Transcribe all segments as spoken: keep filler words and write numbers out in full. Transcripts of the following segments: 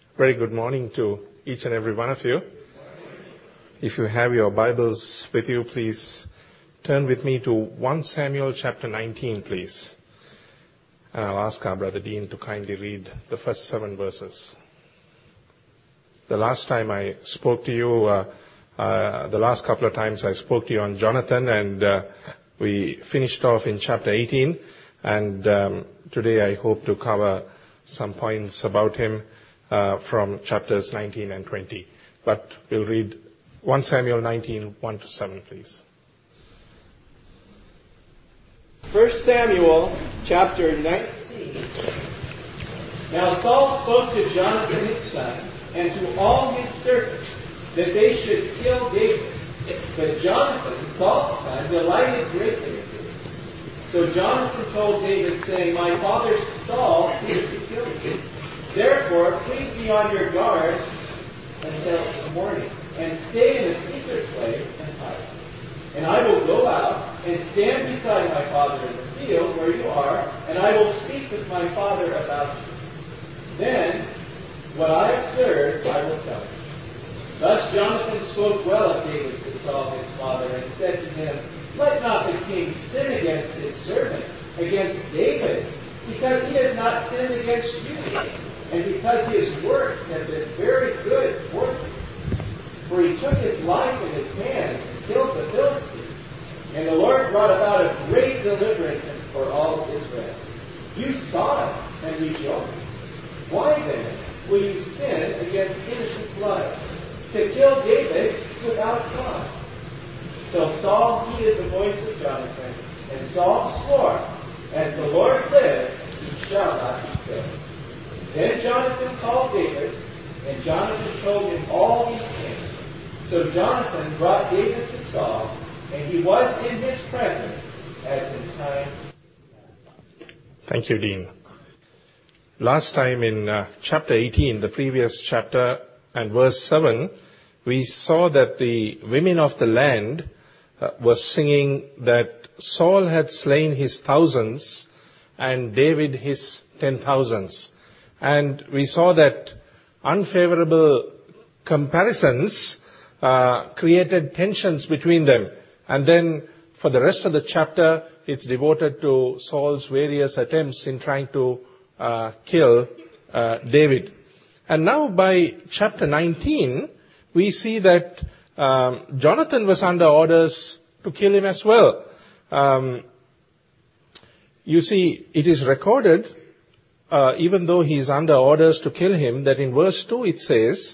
Very good morning to each and every one of you. If you have your Bibles with you, please turn with me to First Samuel chapter nineteen, please. And I'll ask our brother Dean to kindly read the first seven verses. The last time I spoke to you, uh, uh, the last couple of times I spoke to you on Jonathan, and uh, we finished off in chapter eighteen. And um, today I hope to cover some points about him uh, from chapters nineteen and twenty. But we'll read First Samuel nineteen, one to seven, please. First Samuel chapter nineteen. Now Saul spoke to Jonathan his son and to all his servants that they should kill David. But Jonathan, Saul's son, delighted greatly in him. So Jonathan told David, saying, My father Saul seeks to kill you. Therefore, please be on your guard until the morning, and stay in a secret place and hide. And I will go out and stand beside my father in the field where you are, and I will speak with my father about you. Then, what I observed, I will tell you. Thus Jonathan spoke well of David to Saul his father, and said to him, Let not the king sin against his servant, against David, because he has not sinned against you, and because his works have been very good for you. For he took his life in his hand and killed the Philistines, and the Lord brought about a great deliverance for all Israel. You saw it and rejoiced. Why then will you sin against innocent blood, to kill David without cause? So Saul heeded the voice of Jonathan, and Saul swore, As the Lord lives, he shall not be killed. Then Jonathan called David, and Jonathan told him all these things. So Jonathan brought David to Saul, and he was in his presence as in time. Thank you, Dean. Last time in uh, chapter eighteen, the previous chapter, and verse seven, we saw that the women of the land uh, were singing that Saul had slain his thousands and David his ten thousands. And we saw that unfavorable comparisons uh, created tensions between them. And then for the rest of the chapter, it's devoted to Saul's various attempts in trying to uh, kill uh, David. And now by chapter nineteen, we see that um, Jonathan was under orders to kill him as well. Um, you see, it is recorded, uh, even though he is under orders to kill him, that in verse two it says,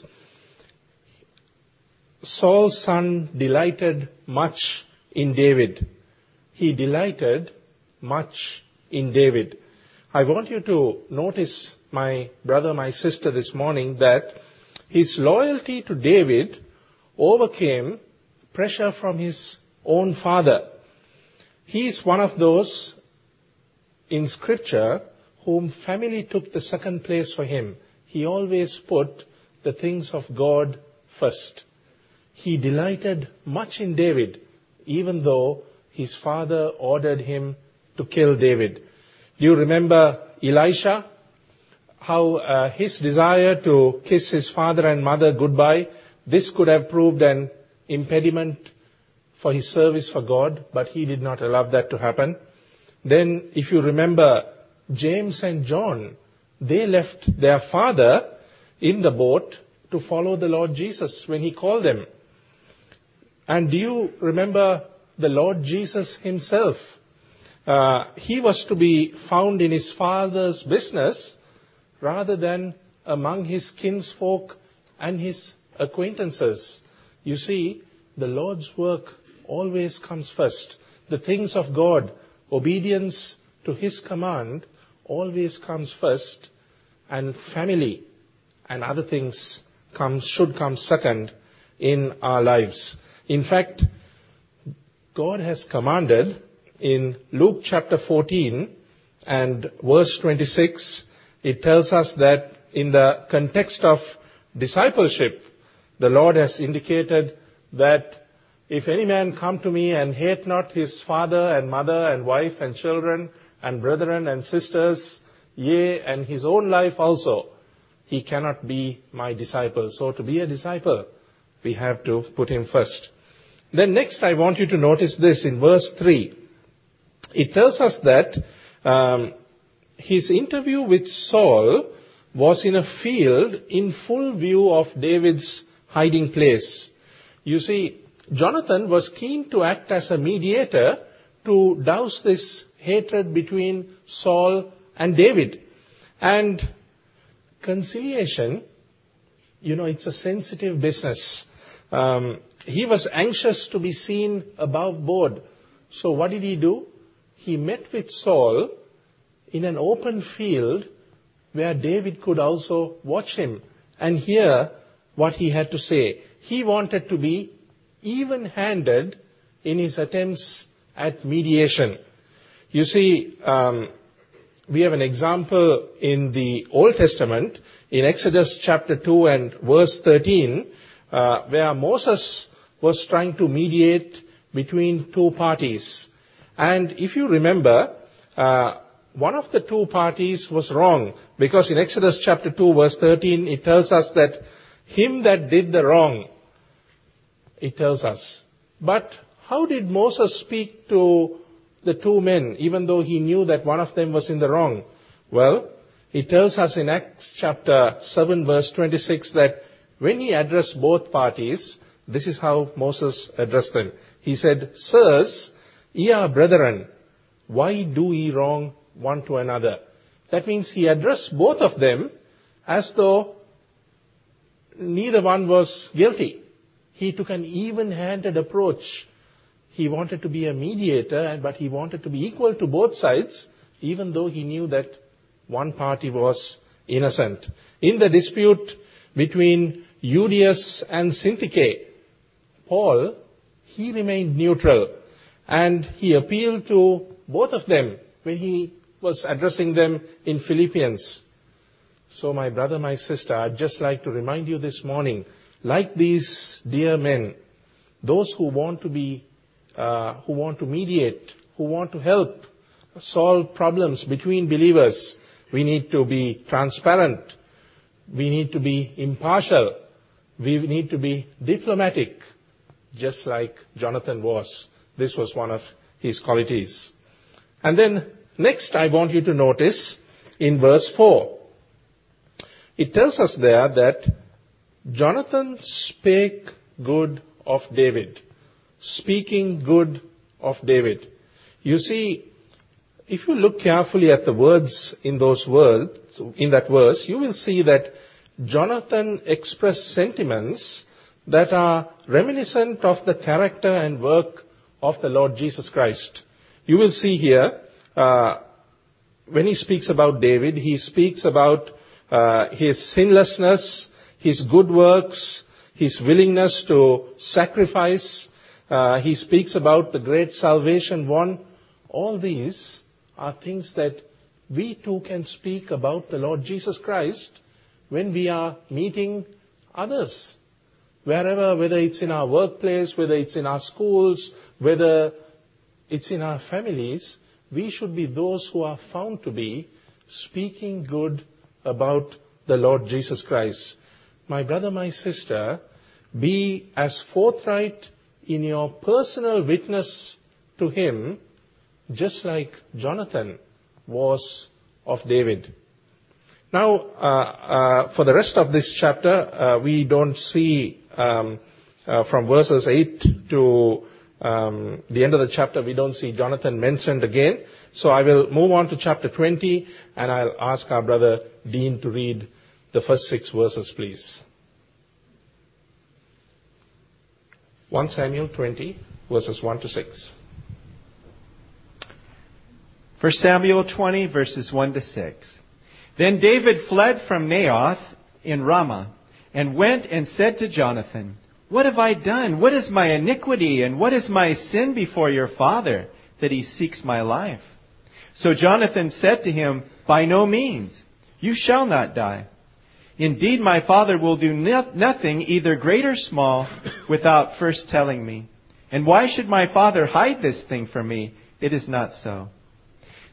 Saul's son delighted much in David. He delighted much in David. I want you to notice, my brother, my sister, this morning, that his loyalty to David overcame pressure from his own father. He is one of those in Scripture whom family took the second place for him. He always put the things of God first. He delighted much in David, even though his father ordered him to kill David. Do you remember Elisha? How uh, his desire to kiss his father and mother goodbye, this could have proved an impediment for his service for God, but he did not allow that to happen. Then, if you remember, James and John, they left their father in the boat to follow the Lord Jesus when he called them. And do you remember the Lord Jesus himself? Uh, he was to be found in his father's business rather than among his kinsfolk and his acquaintances. You see, the Lord's work always comes first. The things of God, obedience to his command, always comes first, and family and other things come, should come second in our lives. In fact, God has commanded in Luke chapter fourteen and verse twenty-six, it tells us that in the context of discipleship, the Lord has indicated that if any man come to me and hate not his father and mother and wife and children and brethren and sisters, yea, and his own life also, he cannot be my disciple. So to be a disciple, we have to put him first. Then next I want you to notice this in verse three. It tells us that um, his interview with Saul was in a field in full view of David's hiding place. You see, Jonathan was keen to act as a mediator to douse this hatred between Saul and David. And conciliation, you know, it's a sensitive business. Um, he was anxious to be seen above board. So what did he do? He met with Saul in an open field where David could also watch him and hear what he had to say. He wanted to be even-handed in his attempts at mediation. You see, um, we have an example in the Old Testament, in Exodus chapter two and verse thirteen, uh, where Moses was trying to mediate between two parties. And if you remember, uh, one of the two parties was wrong, because in Exodus chapter two verse thirteen, it tells us that him that did the wrong, it tells us. But how did Moses speak to the two men, even though he knew that one of them was in the wrong? Well, it tells us in Acts chapter seven verse twenty-six that when he addressed both parties, this is how Moses addressed them. He said, Sirs, ye are brethren, why do ye wrong one to another? That means he addressed both of them as though neither one was guilty. He took an even-handed approach. He wanted to be a mediator, but he wanted to be equal to both sides, even though he knew that one party was innocent. In the dispute between Euodias and Syntyche, Paul, he remained neutral, and he appealed to both of them when he was addressing them in Philippians. So my brother, my sister, I'd just like to remind you this morning, like these dear men, those who want to be, uh, who want to mediate, who want to help solve problems between believers, we need to be transparent. We need to be impartial. We need to be diplomatic, just like Jonathan was. This was one of his qualities. And then next I want you to notice in verse four. It tells us there that Jonathan spake good of David. Speaking good of David. You see, if you look carefully at the words in those words, in that verse, you will see that Jonathan expressed sentiments that are reminiscent of the character and work of the Lord Jesus Christ. You will see here, uh, when he speaks about David, he speaks about uh, his sinlessness, his good works, his willingness to sacrifice. Uh, he speaks about the great salvation won. All these are things that we too can speak about the Lord Jesus Christ when we are meeting others. Wherever, whether it's in our workplace, whether it's in our schools, whether it's in our families, we should be those who are found to be speaking good about the Lord Jesus Christ. My brother, my sister, be as forthright in your personal witness to him, just like Jonathan was of David. Now, uh, uh, for the rest of this chapter, uh, we don't see um, uh, from verses eight to um, the end of the chapter, we don't see Jonathan mentioned again. So I will move on to chapter twenty, and I'll ask our brother Dean to read the first six verses, please. First Samuel twenty, verses one to six. First Samuel twenty, verses one to six. Then David fled from Naioth in Ramah, and went and said to Jonathan, What have I done? What is my iniquity, and what is my sin before your father, that he seeks my life? So Jonathan said to him, By no means, you shall not die. Indeed, my father will do no- nothing, either great or small, without first telling me. And why should my father hide this thing from me? It is not so.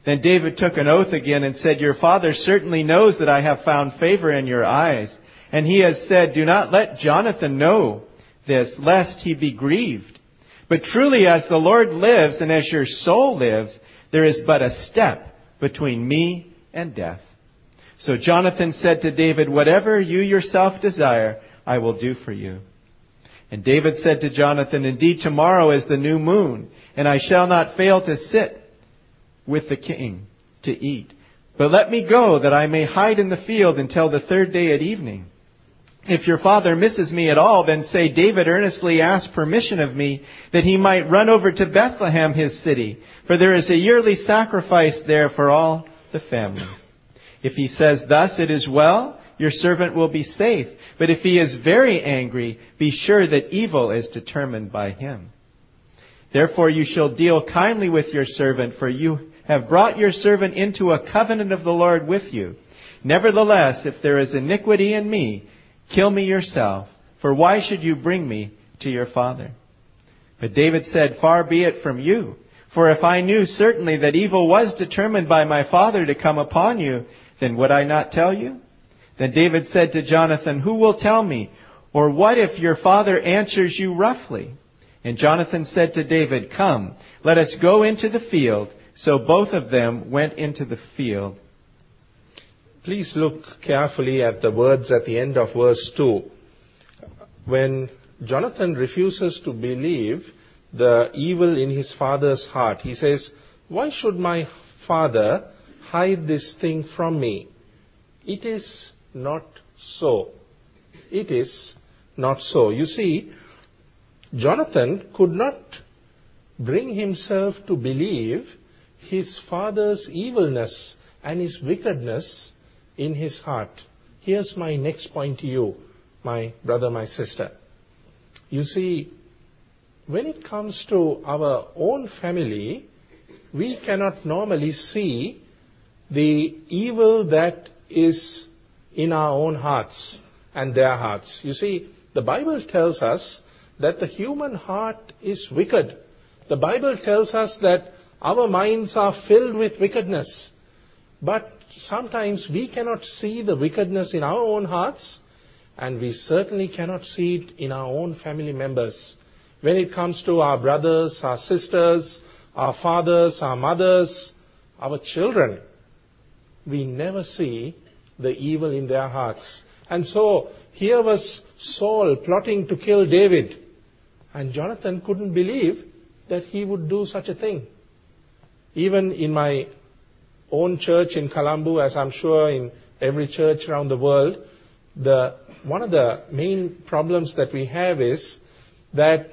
Then David took an oath again and said, "Your father certainly knows that I have found favor in your eyes. And he has said, 'Do not let Jonathan know this, lest he be grieved.' But truly as the Lord lives and as your soul lives, there is but a step between me and death." So Jonathan said to David, "Whatever you yourself desire, I will do for you." And David said to Jonathan, "Indeed, tomorrow is the new moon, and I shall not fail to sit with the king to eat. But let me go, that I may hide in the field until the third day at evening. If your father misses me at all, then say, 'David earnestly asked permission of me that he might run over to Bethlehem, his city, for there is a yearly sacrifice there for all the family.' If he says thus, it is well, your servant will be safe. But if he is very angry, be sure that evil is determined by him. Therefore you shall deal kindly with your servant, for you have brought your servant into a covenant of the Lord with you. Nevertheless, if there is iniquity in me, kill me yourself, for why should you bring me to your father?" But David said, "Far be it from you. For if I knew certainly that evil was determined by my father to come upon you, then would I not tell you?" Then David said to Jonathan, "Who will tell me? Or what if your father answers you roughly?" And Jonathan said to David, "Come, let us go into the field." So both of them went into the field. Please look carefully at the words at the end of verse two. When Jonathan refuses to believe the evil in his father's heart, he says, "Why should my father hide this thing from me? It is not so. It is not so." You see, Jonathan could not bring himself to believe his father's evilness and his wickedness in his heart. Here's my next point to you, my brother, my sister. You see, when it comes to our own family, we cannot normally see the evil that is in our own hearts and their hearts. You see, the Bible tells us that the human heart is wicked. The Bible tells us that our minds are filled with wickedness. But sometimes we cannot see the wickedness in our own hearts, and we certainly cannot see it in our own family members. When it comes to our brothers, our sisters, our fathers, our mothers, our children, we never see the evil in their hearts. And so here was Saul plotting to kill David, and Jonathan couldn't believe that he would do such a thing. Even in my own church in Colombo, as I'm sure in every church around the world, the one of the main problems that we have is that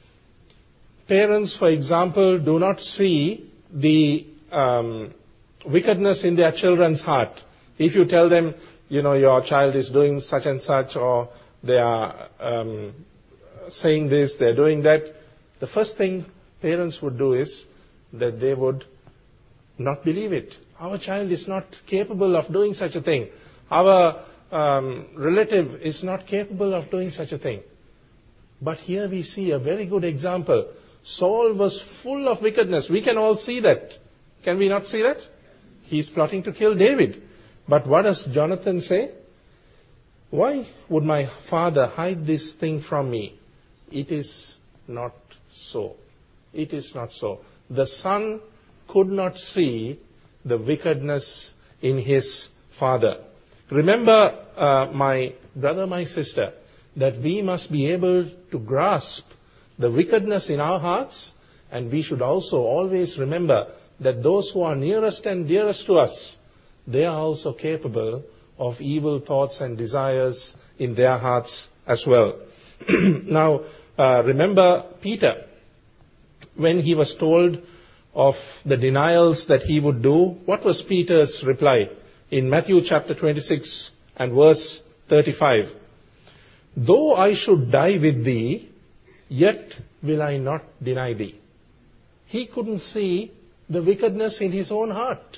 parents, for example, do not see the um, wickedness in their children's heart. If you tell them, you know, your child is doing such and such, or they are um, saying this, they're doing that, the first thing parents would do is that they would not believe it. Our child is not capable of doing such a thing. Our um, relative is not capable of doing such a thing. But here we see a very good example. Saul was full of wickedness. We can all see that. Can we not see that? He's plotting to kill David. But what does Jonathan say? "Why would my father hide this thing from me? It is not so. It is not so." The son could not see the wickedness in his father. Remember, uh, my brother, my sister, that we must be able to grasp the wickedness in our hearts, and we should also always remember that those who are nearest and dearest to us, they are also capable of evil thoughts and desires in their hearts as well. Now, uh, remember Peter, when he was told of the denials that he would do, what was Peter's reply? In Matthew chapter twenty-six and verse thirty-five. "Though I should die with thee, yet will I not deny thee." He couldn't see the wickedness in his own heart.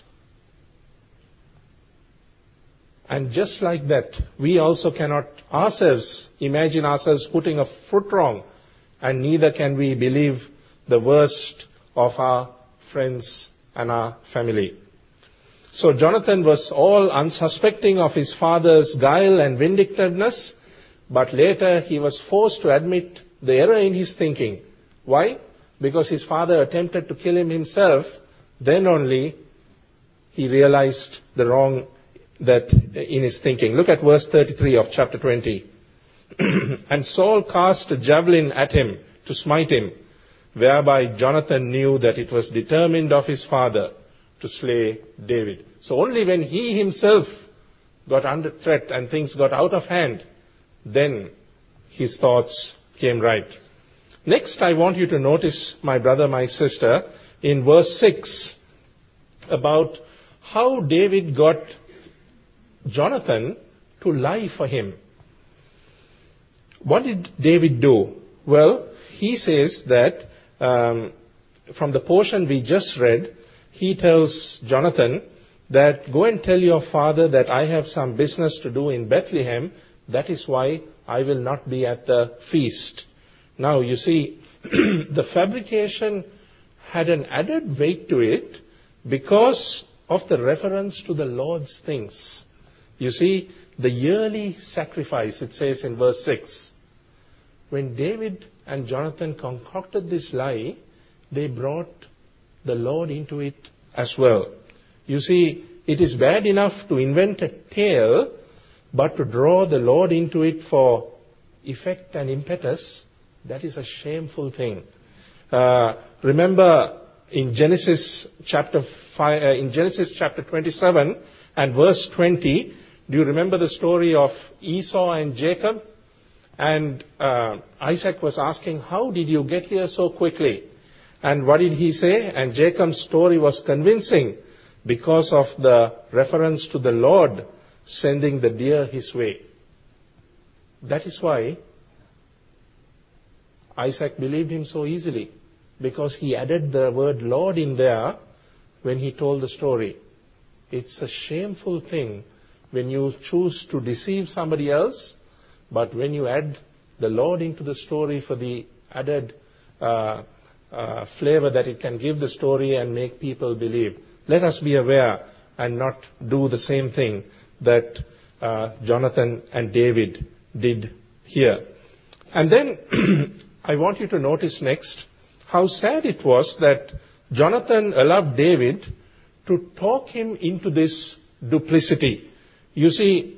And just like that, we also cannot ourselves imagine ourselves putting a foot wrong, and neither can we believe the worst of our friends and our family. So Jonathan was all unsuspecting of his father's guile and vindictiveness, but later he was forced to admit the error in his thinking. Why? Because his father attempted to kill him himself. Then only he realized the wrong that in his thinking. Look at verse thirty-three of chapter twenty. And Saul cast a javelin at him to smite him, whereby Jonathan knew that it was determined of his father to slay David. So only when he himself got under threat and things got out of hand, then his thoughts came right. Next, I want you to notice, my brother, my sister, in verse six, about how David got Jonathan to lie for him. What did David do? Well, he says that um, from the portion we just read, he tells Jonathan that go and tell your father that I have some business to do in Bethlehem. That is why I will not be at the feast. Now, you see, the fabrication had an added weight to it because of the reference to the Lord's things. You see, the yearly sacrifice, it says in verse six. When David and Jonathan concocted this lie, they brought the Lord into it as well. You see, it is bad enough to invent a tale, but to draw the Lord into it for effect and impetus, that is a shameful thing. Uh, remember in Genesis chapter five, uh, in Genesis chapter twenty-seven and verse twenty, do you remember the story of Esau and Jacob? And uh, Isaac was asking, how did you get here so quickly? And what did he say? And Jacob's story was convincing because of the reference to the Lord sending the deer his way. That is why Isaac believed him so easily, because he added the word Lord in there when he told the story. It's a shameful thing when you choose to deceive somebody else, but when you add the Lord into the story for the added uh, uh, flavor that it can give the story and make people believe. Let us be aware and not do the same thing that uh, Jonathan and David did here. And then I want you to notice next how sad it was that Jonathan allowed David to talk him into this duplicity. You see,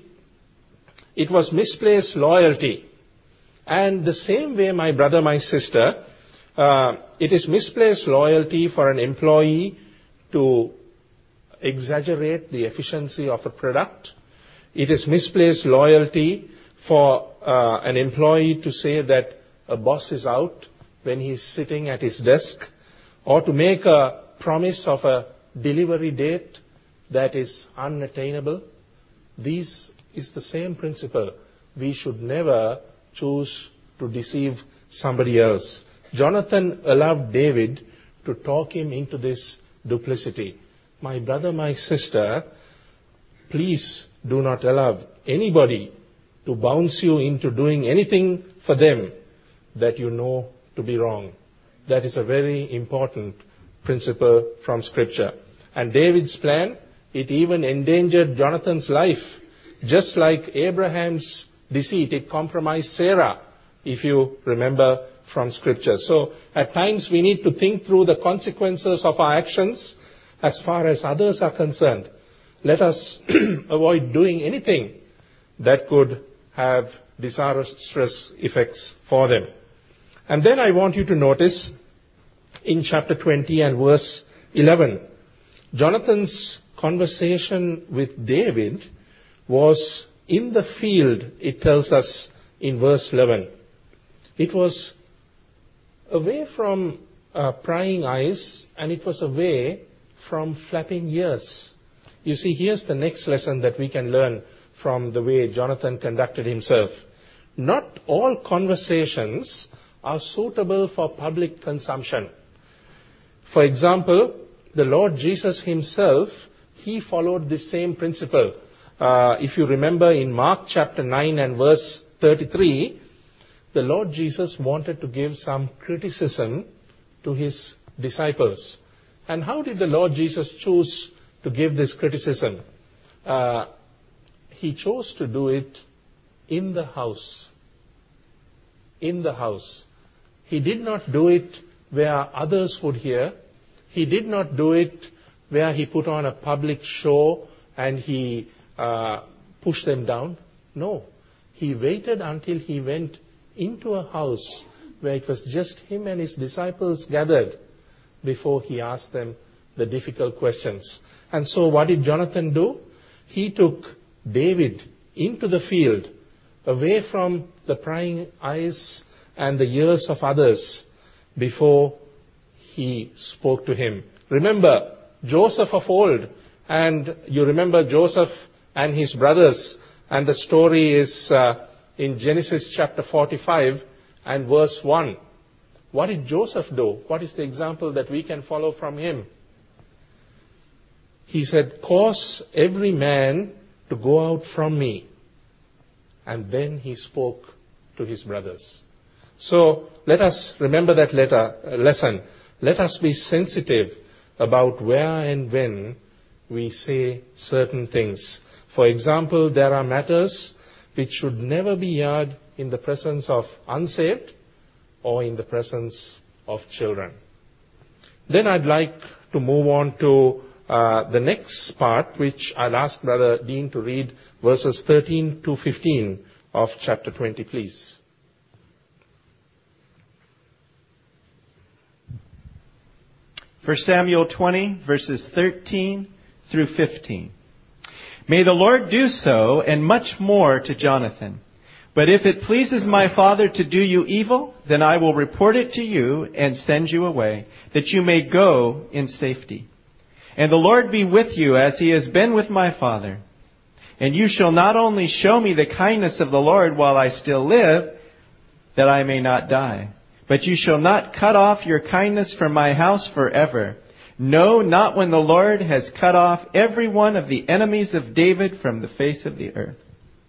it was misplaced loyalty. And the same way, my brother, my sister, uh, it is misplaced loyalty for an employee to exaggerate the efficiency of a product. It is misplaced loyalty for uh, an employee to say that a boss is out when he's sitting at his desk, or to make a promise of a delivery date that is unattainable. This is the same principle. We should never choose to deceive somebody else. Jonathan allowed David to talk him into this duplicity. My brother, my sister, please do not allow anybody to bounce you into doing anything for them that you know to be wrong. That is a very important principle from Scripture. And David's plan, it even endangered Jonathan's life. Just like Abraham's deceit, it compromised Sarah, if you remember from Scripture. So at times we need to think through the consequences of our actions as far as others are concerned. Let us avoid doing anything that could have disastrous effects for them. And then I want you to notice in chapter twenty and verse eleven, Jonathan's conversation with David was in the field, it tells us in verse eleven. It was away from uh, prying eyes, and it was away from flapping ears. You see, here's the next lesson that we can learn from the way Jonathan conducted himself. Not all conversations are suitable for public consumption. For example, the Lord Jesus himself, he followed the same principle. Uh, if you remember in Mark chapter nine and verse thirty-three, the Lord Jesus wanted to give some criticism to his disciples. And how did the Lord Jesus choose to give this criticism. Uh, he chose to do it in the house. In the house. He did not do it where others would hear. He did not do it where he put on a public show and he uh, pushed them down. No. He waited until he went into a house where it was just him and his disciples gathered before he asked them the difficult questions. And so what did Jonathan do? He took David into the field, away from the prying eyes and the ears of others, before he spoke to him. Remember Joseph of old, and you remember Joseph and his brothers, and the story is uh, in Genesis chapter forty-five and verse one. What did Joseph do? What is the example that we can follow from him? He said, "Cause every man to go out from me." And then he spoke to his brothers. So let us remember that letter, uh, lesson. Let us be sensitive about where and when we say certain things. For example, there are matters which should never be aired in the presence of unsaved or in the presence of children. Then I'd like to move on to uh, the next part, which I'll ask Brother Dean to read, verses thirteen to fifteen of chapter twenty, please. First Samuel twenty, verses thirteen through fifteen. May the Lord do so, and much more to Jonathan. But if it pleases my father to do you evil, then I will report it to you and send you away, that you may go in safety. And the Lord be with you as he has been with my father. And you shall not only show me the kindness of the Lord while I still live, that I may not die, but you shall not cut off your kindness from my house forever. No, not when the Lord has cut off every one of the enemies of David from the face of the earth.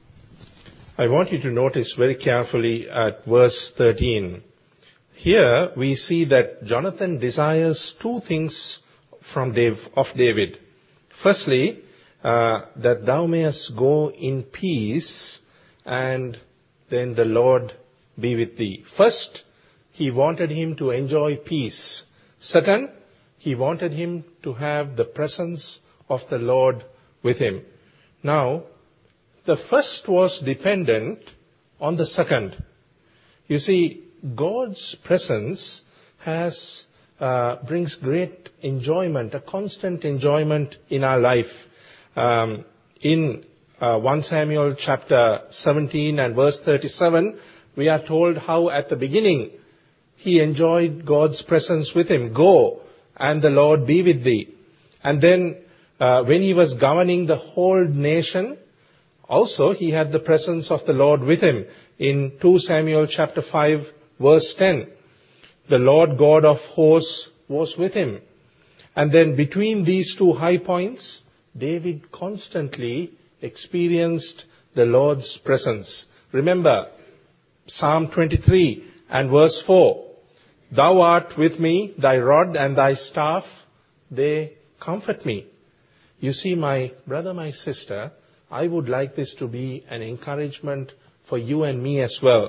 I want you to notice very carefully at verse thirteen. Here we see that Jonathan desires two things from Dave, of David. Firstly, uh, that thou mayest go in peace, and then the Lord be with thee. First, he wanted him to enjoy peace. Second, he wanted him to have the presence of the Lord with him. Now, the first was dependent on the second. You see, God's presence has uh, brings great enjoyment, a constant enjoyment in our life. Um, in uh, First Samuel chapter seventeen and verse thirty-seven, we are told how at the beginning he enjoyed God's presence with him. Go, and the Lord be with thee. And then uh, when he was governing the whole nation, also he had the presence of the Lord with him. In Second Samuel chapter five verse ten, the Lord God of hosts was with him. And then between these two high points, David constantly experienced the Lord's presence. Remember Psalm twenty-three and verse four. Thou art with me, thy rod and thy staff, they comfort me. You see, my brother, my sister, I would like this to be an encouragement for you and me as well.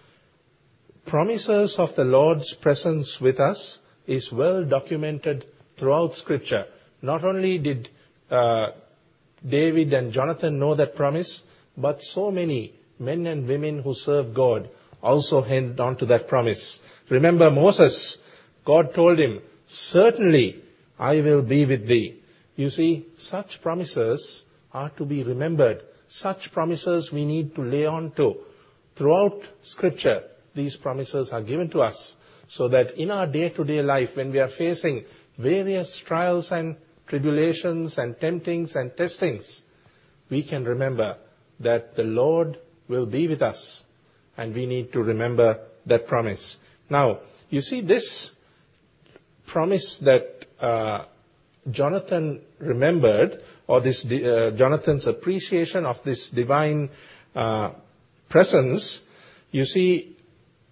Promises of the Lord's presence with us is well documented throughout Scripture. Not only did uh, David and Jonathan know that promise, but so many men and women who serve God also held on to that promise. Remember Moses, God told him, certainly I will be with thee. You see, such promises are to be remembered. Such promises we need to lay on to. Throughout Scripture, these promises are given to us, so that in our day-to-day life, when we are facing various trials and tribulations and temptings and testings, we can remember that the Lord will be with us, and we need to remember that promise. Now, you see, this promise that uh, Jonathan remembered, or this uh, Jonathan's appreciation of this divine uh, presence, you see,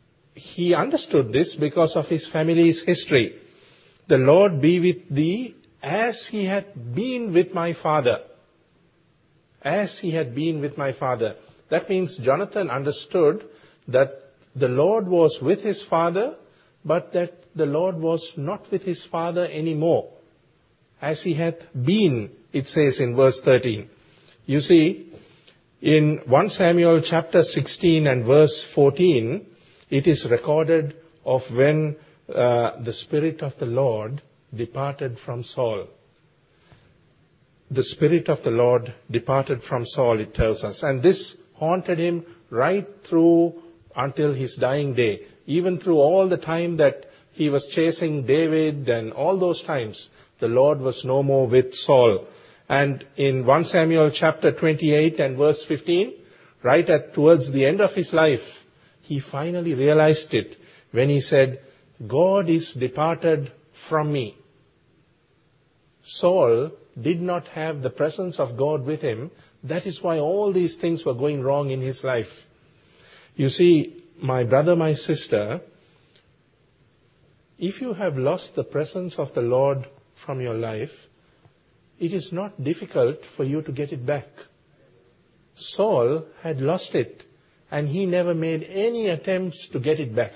he understood this because of his family's history. The Lord be with thee as he had been with my father. As he had been with my father. That means Jonathan understood that the Lord was with his father, but that the Lord was not with his father anymore. As he had been, it says in verse thirteen. You see, in First Samuel chapter sixteen and verse fourteen, it is recorded of when uh, the Spirit of the Lord departed from Saul. The Spirit of the Lord departed from Saul, it tells us. And this haunted him right through until his dying day. Even through all the time that he was chasing David and all those times, the Lord was no more with Saul. And in First Samuel chapter twenty-eight and verse fifteen, right at towards the end of his life, he finally realized it when he said, God is departed from me. Saul did not have the presence of God with him. That is why all these things were going wrong in his life. You see, my brother, my sister, if you have lost the presence of the Lord from your life, it is not difficult for you to get it back. Saul had lost it, and he never made any attempts to get it back.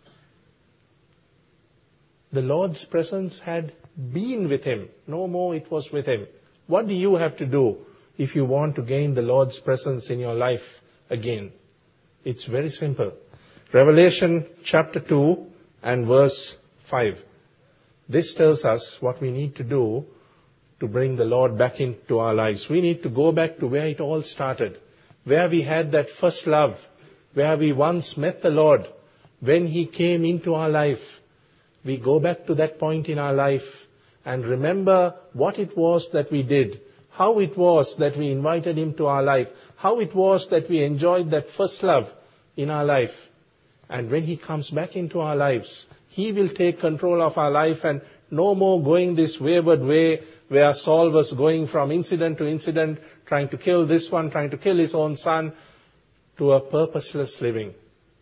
The Lord's presence had been with him. No more it was with him. What do you have to do if you want to gain the Lord's presence in your life again? It's very simple. Revelation chapter two and verse five. This tells us what we need to do to bring the Lord back into our lives. We need to go back to where it all started, where we had that first love, where we once met the Lord, when He came into our life. We go back to that point in our life and remember what it was that we did, how it was that we invited Him to our life, how it was that we enjoyed that first love in our life. And when He comes back into our lives, He will take control of our life, and no more going this wayward way where Saul was going from incident to incident, trying to kill this one, trying to kill his own son, to a purposeless living.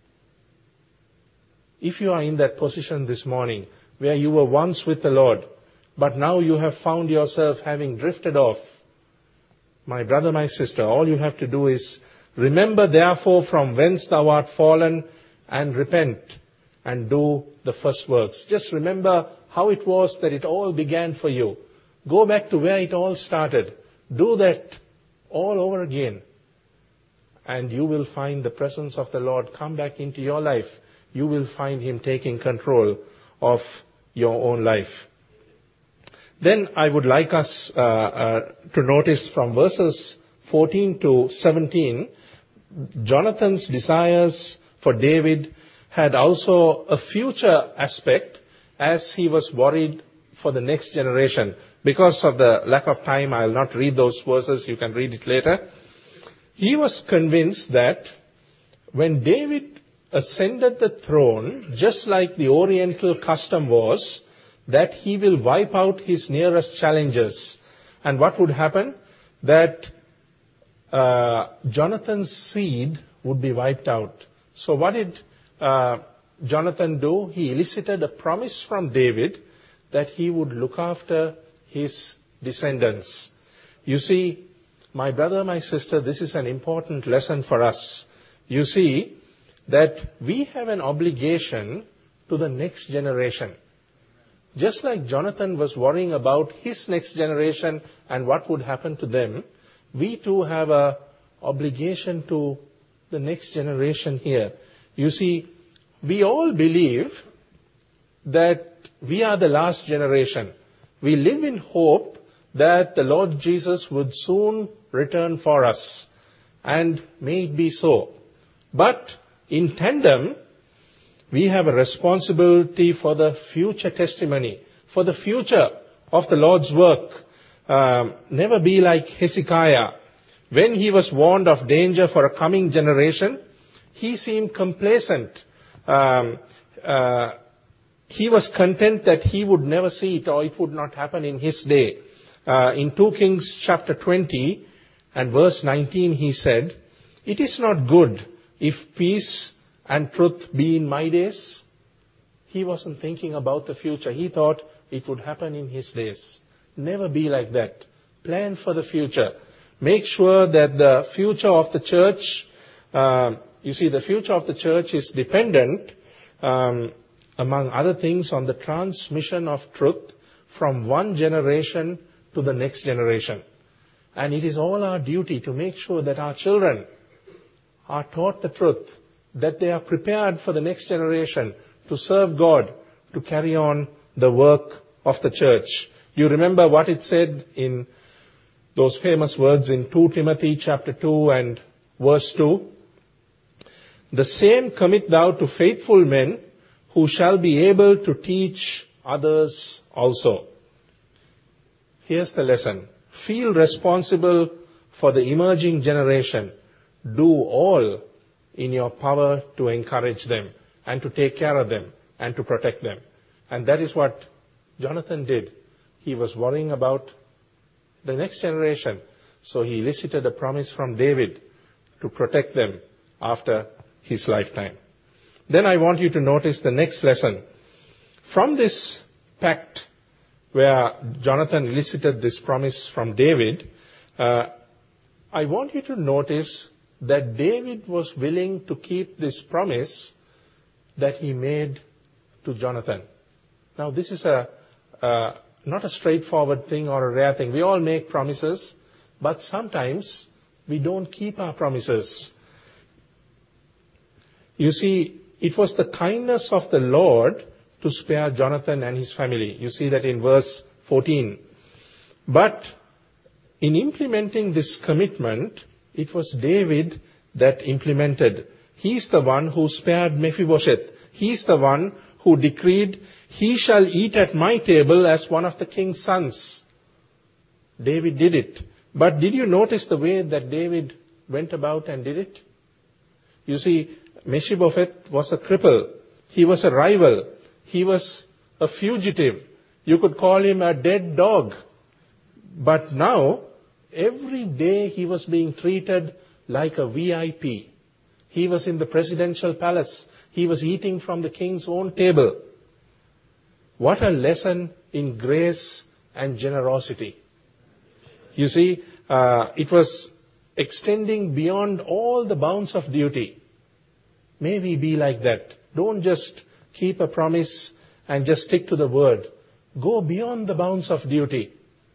If you are in that position this morning, where you were once with the Lord, but now you have found yourself having drifted off, my brother, my sister, all you have to do is remember therefore from whence thou art fallen, and repent and do the first works. Just remember how it was that it all began for you. Go back to where it all started. Do that all over again. And you will find the presence of the Lord come back into your life. You will find Him taking control of your own life. Then I would like us uh, uh, to notice from verses fourteen to seventeen, Jonathan's desires for David had also a future aspect, as he was worried for the next generation. Because of the lack of time, I will not read those verses. You can read it later. He was convinced that when David ascended the throne, just like the Oriental custom was, that he will wipe out his nearest challengers. And what would happen? That uh, Jonathan's seed would be wiped out. So what did uh, Jonathan do? He elicited a promise from David that he would look after his descendants. You see, my brother, my sister, this is an important lesson for us. You see, that we have an obligation to the next generation. Just like Jonathan was worrying about his next generation and what would happen to them, we too have an obligation to the next generation here. You see, we all believe that we are the last generation. We live in hope that the Lord Jesus would soon return for us. And may it be so. But in tandem, we have a responsibility for the future testimony, for the future of the Lord's work. Um, never be like Hezekiah. When he was warned of danger for a coming generation, he seemed complacent. Um, uh, he was content that he would never see it, or it would not happen in his day. Uh, in Second Kings chapter twenty and verse nineteen, he said, "It is not good if peace and truth be in my days." He wasn't thinking about the future. He thought it would happen in his days. Never be like that. Plan for the future. Make sure that the future of the church, uh, you see, the future of the church is dependent, um, among other things, on the transmission of truth from one generation to the next generation. And it is all our duty to make sure that our children are taught the truth, that they are prepared for the next generation to serve God, to carry on the work of the church. You remember what it said in those famous words in Second Timothy chapter two and verse two. The same commit thou to faithful men who shall be able to teach others also. Here's the lesson. Feel responsible for the emerging generation. Do all in your power to encourage them and to take care of them and to protect them. And that is what Jonathan did. He was worrying about the next generation. So he elicited a promise from David to protect them after his lifetime. Then I want you to notice the next lesson. From this pact where Jonathan elicited this promise from David, uh, I want you to notice that David was willing to keep this promise that he made to Jonathan. Now this is a uh, not a straightforward thing or a rare thing. We all make promises, but sometimes we don't keep our promises. You see, it was the kindness of the Lord to spare Jonathan and his family. You see that in verse fourteen. But in implementing this commitment, it was David that implemented. He's the one who spared Mephibosheth. He's the one who decreed, he shall eat at my table as one of the king's sons. David did it. But did you notice the way that David went about and did it? You see, Mephibosheth was a cripple. He was a rival. He was a fugitive. You could call him a dead dog. But now, every day he was being treated like a V I P. He was in the presidential palace. He was eating from the king's own table. What a lesson in grace and generosity. You see, uh, it was extending beyond all the bounds of duty. May we be like that. Don't just keep a promise and just stick to the word. Go beyond the bounds of duty.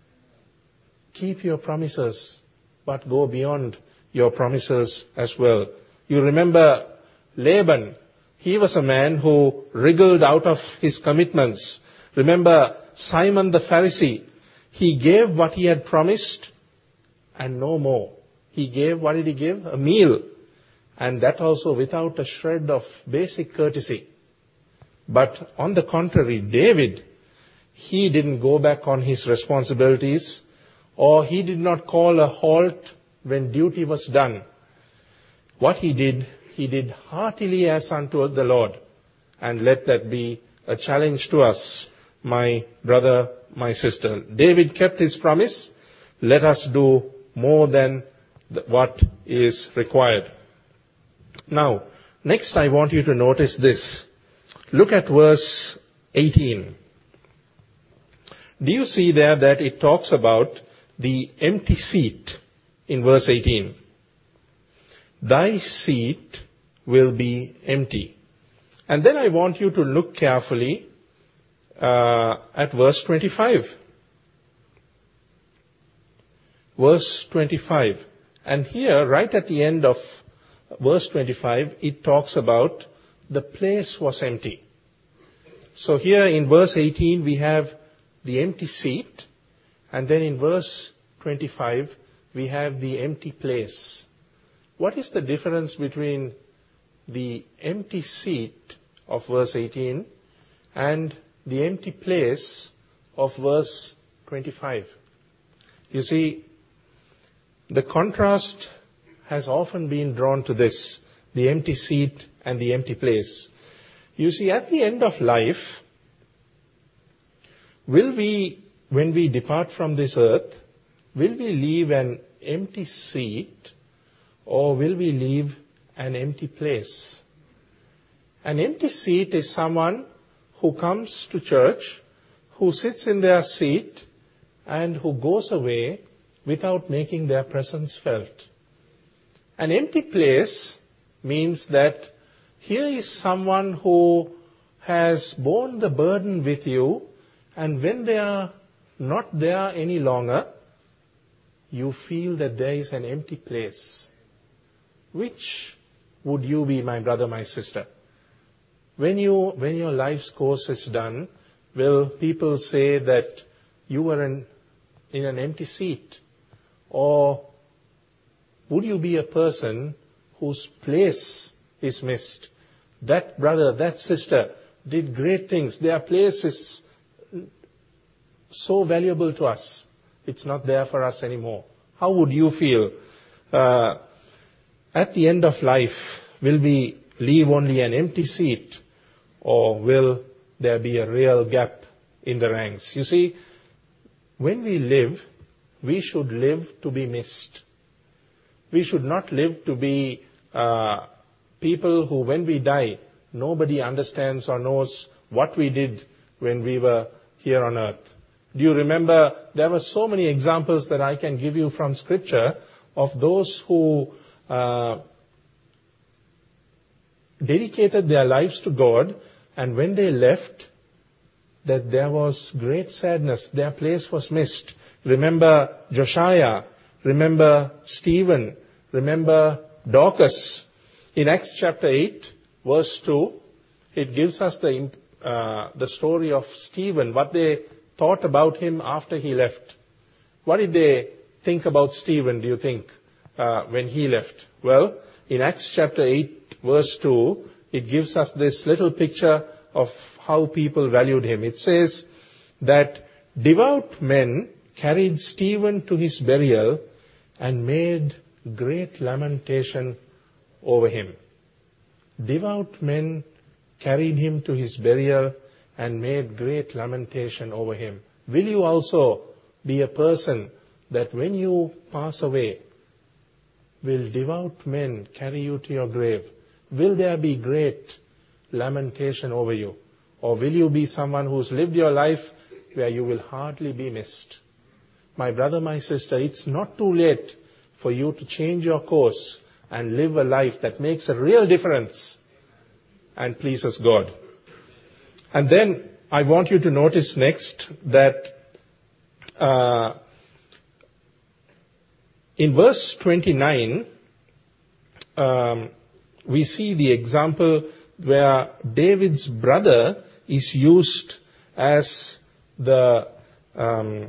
Keep your promises, but go beyond your promises as well. You remember Laban. He was a man who wriggled out of his commitments. Remember Simon the Pharisee. He gave what he had promised and no more. He gave, what did he give? A meal. And that also without a shred of basic courtesy. But on the contrary, David, he didn't go back on his responsibilities, or he did not call a halt when duty was done. What he did, he did heartily as unto the Lord. And let that be a challenge to us, my brother, my sister. David kept his promise. Let us do more than what is required. Now, next I want you to notice this. Look at verse eighteen. Do you see there that it talks about the empty seat in verse eighteen? Thy seat will be empty. And then I want you to look carefully uh, at verse twenty-five. Verse twenty-five. And here, right at the end of verse twenty-five, it talks about the place was empty. So here in verse eighteen, we have the empty seat. And then in verse twenty-five, we have the empty place. What is the difference between the empty seat of verse eighteen and the empty place of verse twenty-five? You see, the contrast has often been drawn to this, the empty seat and the empty place. You see, at the end of life, will we, when we depart from this earth, will we leave an empty seat or will we leave an empty place? An empty seat is someone who comes to church, who sits in their seat and who goes away without making their presence felt. An empty place means that here is someone who has borne the burden with you, and when they are not there any longer, you feel that there is an empty place. Which would you be, my brother, my sister? When you, when your life's course is done, will people say that you were in, in an empty seat? Or would you be a person whose place is missed? That brother, that sister did great things. Their place is so valuable to us. It's not there for us anymore. How would you feel? Uh, at the end of life, will we leave only an empty seat, or will there be a real gap in the ranks? You see, when we live, we should live to be missed. We should not live to be uh, people who, when we die, nobody understands or knows what we did when we were here on earth. Do you remember, there were so many examples that I can give you from Scripture of those who uh, dedicated their lives to God, and when they left, that there was great sadness. Their place was missed. Remember Josiah. Remember Stephen. Remember Dorcas. In Acts chapter eight, verse two, it gives us the, uh, the story of Stephen, what they thought about him after he left. What did they think about Stephen, do you think, uh, when he left? Well, in Acts chapter eight, verse two, it gives us this little picture of how people valued him. It says that devout men carried Stephen to his burial and made great lamentation over him. Devout men carried him to his burial and made great lamentation over him. Will you also be a person that when you pass away, will devout men carry you to your grave? Will there be great lamentation over you? Or will you be someone who's lived your life where you will hardly be missed? My brother, my sister, it's not too late for you to change your course and live a life that makes a real difference and pleases God. And then I want you to notice next that uh, in verse twenty-nine, um, we see the example where David's brother is used as the um,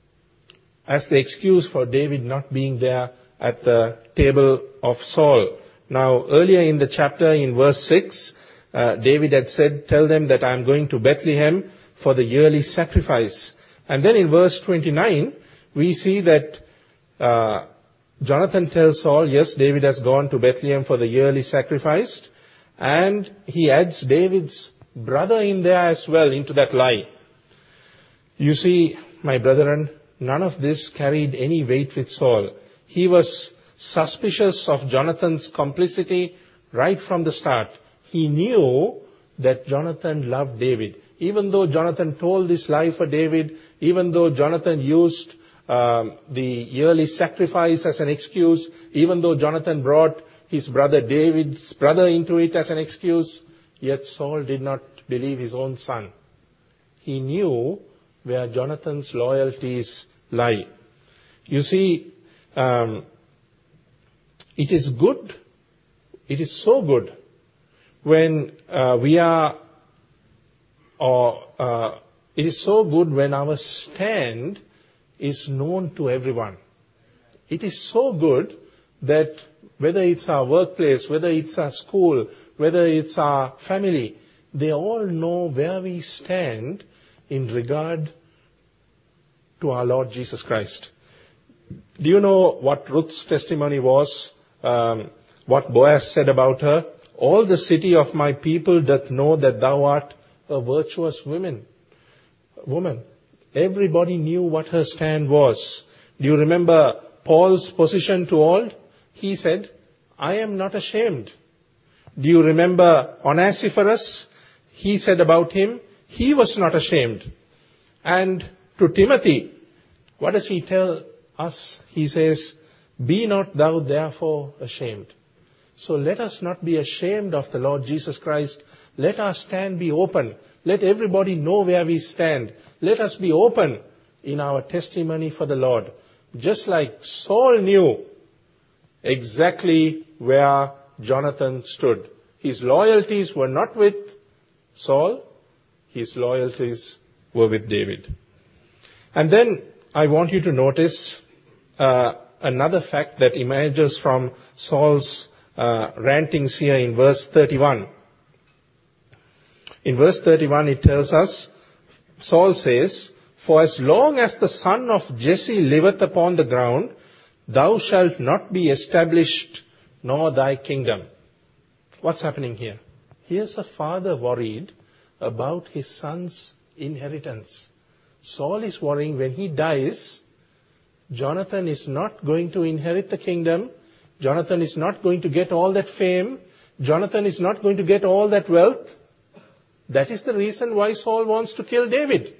as the excuse for David not being there at the table of Saul. Now, earlier in the chapter, in verse six, uh, David had said, "Tell them that I am going to Bethlehem for the yearly sacrifice." And then in verse twenty-nine, we see that uh, Jonathan tells Saul, yes, David has gone to Bethlehem for the yearly sacrifice. And he adds David's brother in there as well into that lie. You see, my brethren, none of this carried any weight with Saul. He was suspicious of Jonathan's complicity right from the start. He knew that Jonathan loved David. Even though Jonathan told this lie for David, even though Jonathan used um, the yearly sacrifice as an excuse, even though Jonathan brought his brother David's brother into it as an excuse, yet Saul did not believe his own son. He knew where Jonathan's loyalties lie. You see, um, it is good, it is so good when uh, we are, or uh, it is so good when our stand is known to everyone. It is so good that whether it's our workplace, whether it's our school, whether it's our family, they all know where we stand in regard to our Lord Jesus Christ. Do you know what Ruth's testimony was? Um, what Boaz said about her? All the city of my people doth know that thou art a virtuous woman. Woman. Everybody knew what her stand was. Do you remember Paul's position to all? He said, I am not ashamed. Do you remember Onesiphorus? He said about him, he was not ashamed. And to Timothy, What does he tell us? He says, "Be not thou therefore ashamed." So let us not be ashamed of the Lord Jesus Christ. Let our stand be open. Let everybody know where we stand. Let us be open in our testimony for the Lord. Just like Saul knew exactly where Jonathan stood. His loyalties were not with Saul. His loyalties were with David. And then I want you to notice uh, another fact that emerges from Saul's uh, rantings here in verse thirty-one. In verse thirty-one it tells us, Saul says, "For as long as the son of Jesse liveth upon the ground, thou shalt not be established, nor thy kingdom." What's happening here? Here's a father worried about his son's inheritance. Saul is worrying when he dies, Jonathan is not going to inherit the kingdom. Jonathan is not going to get all that fame. Jonathan is not going to get all that wealth. That is the reason why Saul wants to kill David.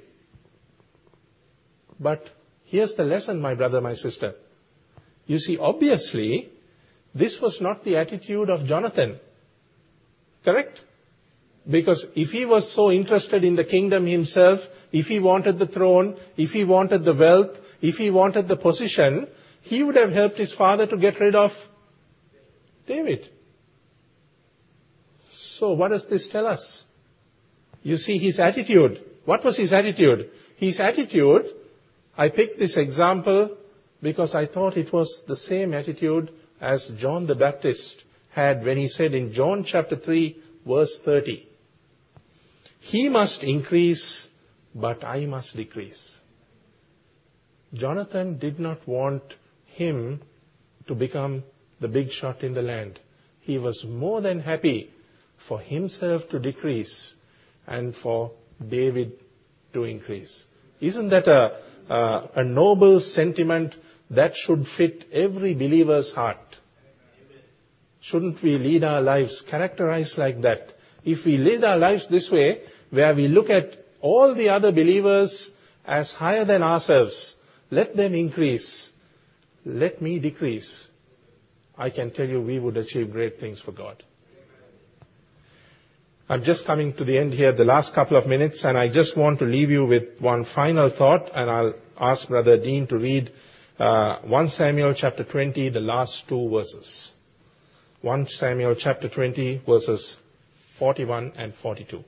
But here's the lesson, my brother, my sister. You see, obviously, this was not the attitude of Jonathan. Correct? Because if he was so interested in the kingdom himself, if he wanted the throne, if he wanted the wealth, if he wanted the position, he would have helped his father to get rid of David. So what does this tell us? You see his attitude. What was his attitude? His attitude, I picked this example because I thought it was the same attitude as John the Baptist had when he said in John chapter three, verse thirty, "He must increase, but I must decrease." Jonathan did not want him to become the big shot in the land. He was more than happy for himself to decrease and for David to increase. Isn't that a, a, a noble sentiment that should fit every believer's heart? Shouldn't we lead our lives characterized like that? If we lead our lives this way, where we look at all the other believers as higher than ourselves, let them increase, let me decrease, I can tell you we would achieve great things for God. I'm just coming to the end here, the last couple of minutes, and I just want to leave you with one final thought, and I'll ask Brother Dean to read uh, First Samuel chapter twenty, the last two verses. First Samuel chapter twenty, verses forty-one and forty-two.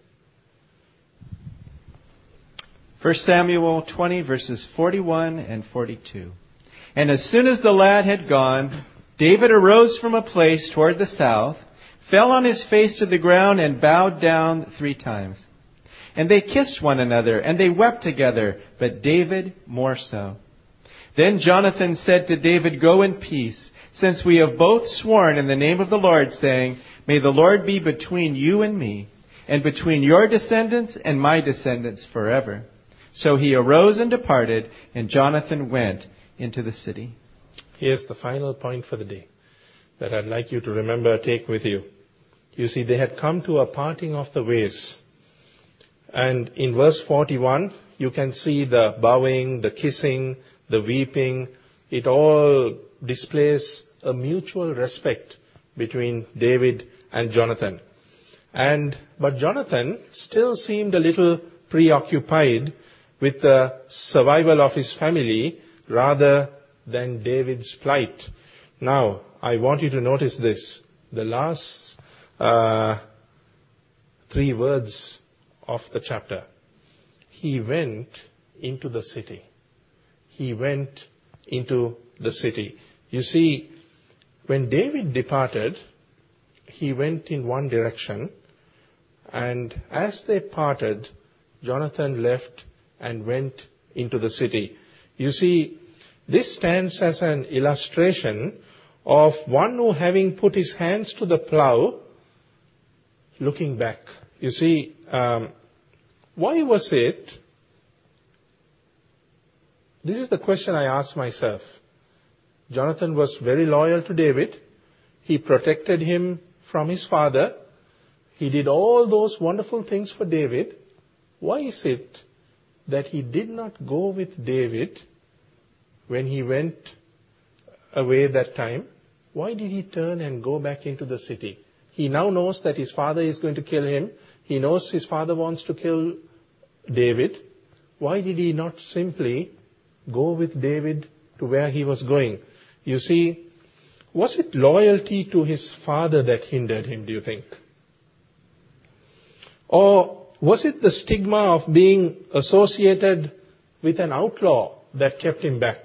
First Samuel twenty, verses forty-one and forty-two. "And as soon as the lad had gone, David arose from a place toward the south, fell on his face to the ground, and bowed down three times. And they kissed one another, and they wept together, but David more so. Then Jonathan said to David, 'Go in peace, since we have both sworn in the name of the Lord, saying, May the Lord be between you and me, and between your descendants and my descendants forever.' So he arose and departed, and Jonathan went into the city." Here's the final point for the day that I'd like you to remember, take with you. You see, they had come to a parting of the ways. And in verse forty-one, you can see the bowing, the kissing, the weeping. It all displays a mutual respect between David and Jonathan. And but Jonathan still seemed a little preoccupied with the survival of his family rather than David's plight. Now, I want you to notice this. The last uh, three words of the chapter. He went into the city. He went into the city. You see, when David departed, he went in one direction, and as they parted, Jonathan left and went into the city. You see, this stands as an illustration of one who, having put his hands to the plow, looking back. You see, um, why was it? This is the question I ask myself. Jonathan was very loyal to David. He protected him from his father. He did all those wonderful things for David. Why is it that he did not go with David when he went away that time, why did he turn and go back into the city? He now knows that his father is going to kill him. He knows his father wants to kill David. Why did he not simply go with David to where he was going? You see, was it loyalty to his father that hindered him, do you think? Or was it the stigma of being associated with an outlaw that kept him back?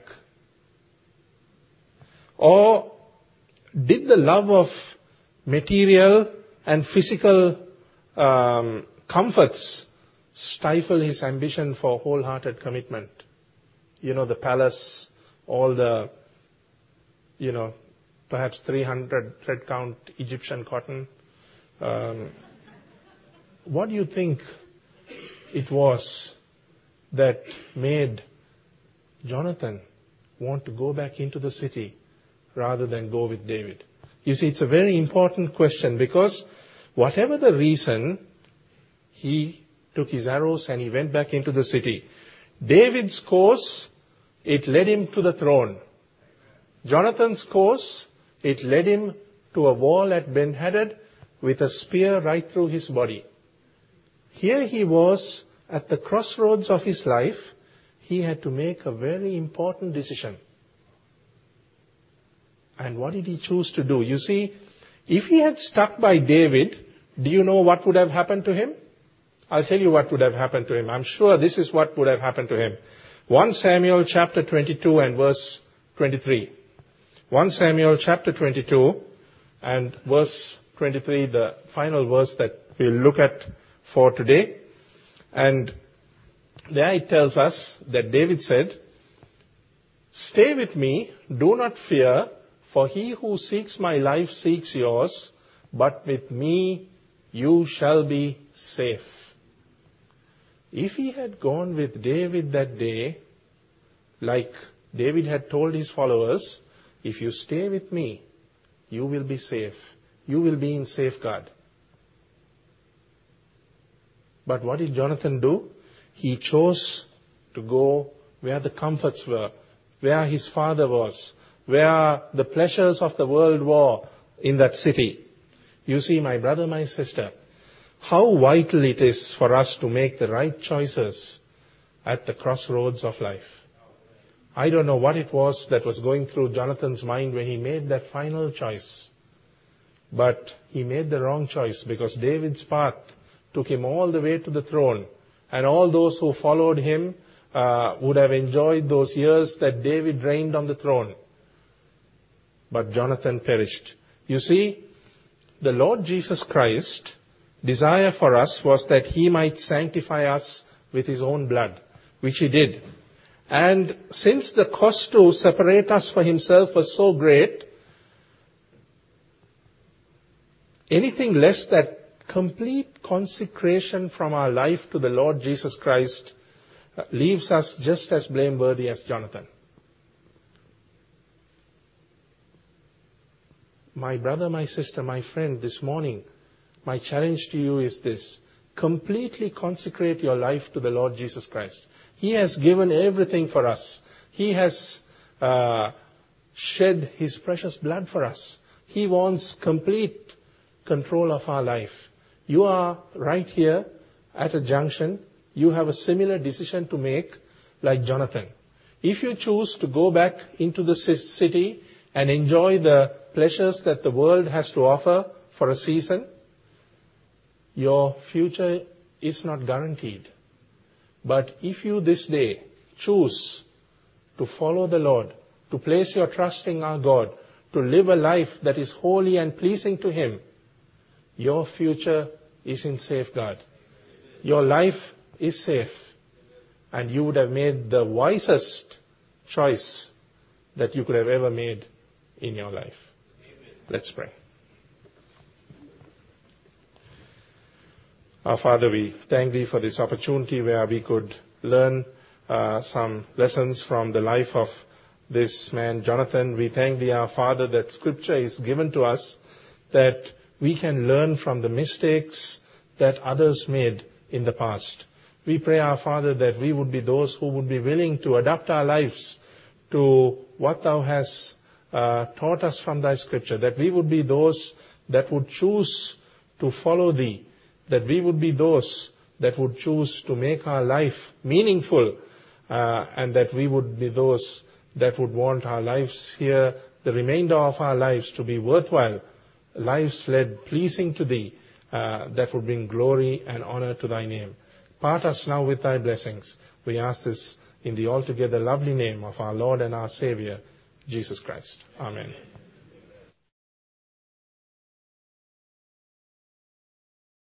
Or did the love of material and physical um, comforts stifle his ambition for wholehearted commitment? You know, the palace, all the, you know, perhaps three hundred thread count Egyptian cotton. Um, what do you think it was that made Jonathan want to go back into the city rather than go with David? You see, it's a very important question, because whatever the reason, he took his arrows and he went back into the city. David's course, it led him to the throne. Jonathan's course, it led him to a wall at Ben-Hadad with a spear right through his body. Here he was at the crossroads of his life. He had to make a very important decision. And what did he choose to do? You see, if he had stuck by David, do you know what would have happened to him? I'll tell you what would have happened to him. I'm sure this is what would have happened to him. First Samuel chapter twenty-two and verse twenty-three. First Samuel chapter twenty-two and verse twenty-three, the final verse that we'll look at for today. And there it tells us that David said, "Stay with me, do not fear, for he who seeks my life seeks yours, but with me you shall be safe." If he had gone with David that day, like David had told his followers, if you stay with me, you will be safe. You will be in safeguard. But what did Jonathan do? He chose to go where the comforts were, where his father was, where the pleasures of the world were in that city. You see, my brother, my sister, how vital it is for us to make the right choices at the crossroads of life. I don't know what it was that was going through Jonathan's mind when he made that final choice. But he made the wrong choice, because David's path took him all the way to the throne. And all those who followed him uh, would have enjoyed those years that David reigned on the throne. But Jonathan perished. You see, the Lord Jesus Christ desire for us was that he might sanctify us with his own blood, which he did. And since the cost to separate us for himself was so great, anything less than complete consecration from our life to the Lord Jesus Christ leaves us just as blameworthy as Jonathan. My brother, my sister, my friend, this morning, my challenge to you is this: completely consecrate your life to the Lord Jesus Christ. He has given everything for us. He has uh, shed his precious blood for us. He wants complete control of our life. You are right here at a junction. You have a similar decision to make like Jonathan. If you choose to go back into the city and enjoy the pleasures that the world has to offer for a season, your future is not guaranteed. But if you this day choose to follow the Lord, to place your trust in our God, to live a life that is holy and pleasing to him, your future is in safeguard. Your life is safe. And you would have made the wisest choice that you could have ever made in your life. Let's pray. Our Father, we thank Thee for this opportunity where we could learn uh, some lessons from the life of this man, Jonathan. We thank Thee, our Father, that Scripture is given to us that we can learn from the mistakes that others made in the past. We pray, our Father, that we would be those who would be willing to adapt our lives to what thou hast uh, taught us from thy scripture, that we would be those that would choose to follow thee, that we would be those that would choose to make our life meaningful, uh, and that we would be those that would want our lives here, the remainder of our lives, to be worthwhile, lives led pleasing to thee, uh, that would bring glory and honor to thy name. Part us now with thy blessings. We ask this in the altogether lovely name of our Lord and our Savior, Jesus Christ. Amen.